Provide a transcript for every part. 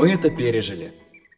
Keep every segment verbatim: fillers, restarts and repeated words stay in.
мы это пережили.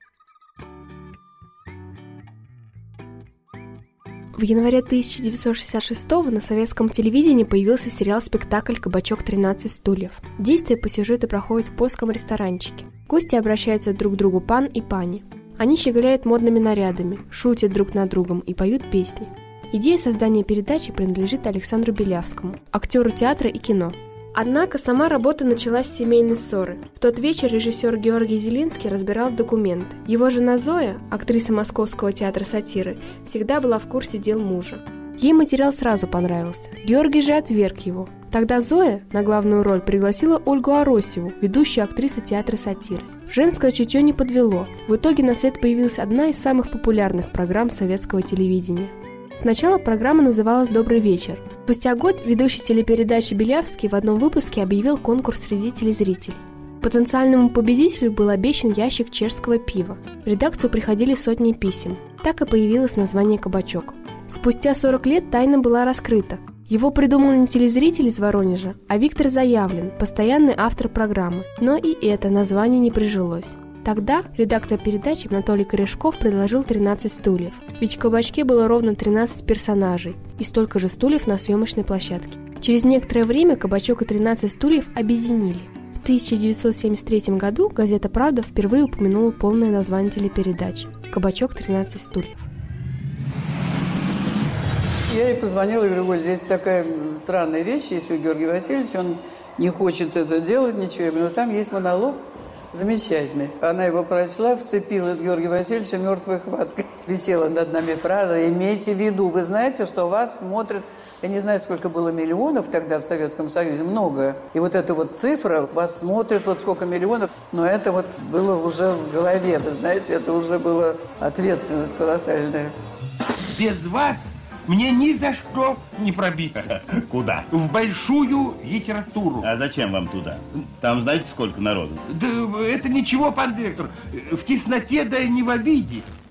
В январе тысяча девятьсот шестьдесят шестого на советском телевидении появился сериал-спектакль «Кабачок тринадцать стульев». Действие по сюжету проходит в польском ресторанчике. Гости обращаются друг к другу пан и пани. Они щеголяют модными нарядами, шутят друг над другом и поют песни. Идея создания передачи принадлежит Александру Белявскому, актеру театра и кино. Однако сама работа началась с семейной ссоры. В тот вечер режиссер Георгий Зелинский разбирал документы. Его жена Зоя, актриса Московского театра сатиры, всегда была в курсе дел мужа. Ей материал сразу понравился. Георгий же отверг его. Тогда Зоя на главную роль пригласила Ольгу Аросеву, ведущую актрису театра сатиры. Женское чутье не подвело. В итоге на свет появилась одна из самых популярных программ советского телевидения. Сначала программа называлась «Добрый вечер». Спустя год ведущий телепередачи Белявский в одном выпуске объявил конкурс среди телезрителей. Потенциальному победителю был обещан ящик чешского пива. В редакцию приходили сотни писем. Так и появилось название «Кабачок». Спустя сорок лет тайна была раскрыта. Его придумал не телезритель из Воронежа, а Виктор Заявлен, постоянный автор программы. Но и это название не прижилось. Тогда редактор передачи Анатолий Корешков предложил тринадцать стульев. Ведь в «Кабачке» было ровно тринадцать персонажей и столько же стульев на съемочной площадке. Через некоторое время «Кабачок» и тринадцать стульев объединили. В тысяча девятьсот семьдесят третьем году газета «Правда» впервые упомянула полное название телепередачи «Кабачок тринадцать стульев». Я ей позвонила и говорю: Оль, здесь такая странная вещь, если у Георгия Васильевича, он не хочет это делать, ничего. Я говорю: ну там есть монолог замечательный. Она его прочла, вцепила Георгия Васильевича мертвой хваткой. Висела над нами фраза: имейте в виду, вы знаете, что вас смотрят, я не знаю, сколько было миллионов тогда в Советском Союзе, много. И вот эта вот цифра, вас смотрят вот сколько миллионов, но это вот было уже в голове, вы знаете, это уже была ответственность колоссальная. Без вас мне ни за что не пробиться. Куда? В большую литературу. А зачем вам туда? Там знаете, сколько народу? Да это ничего, пан директор. В тесноте, да и не в обиде.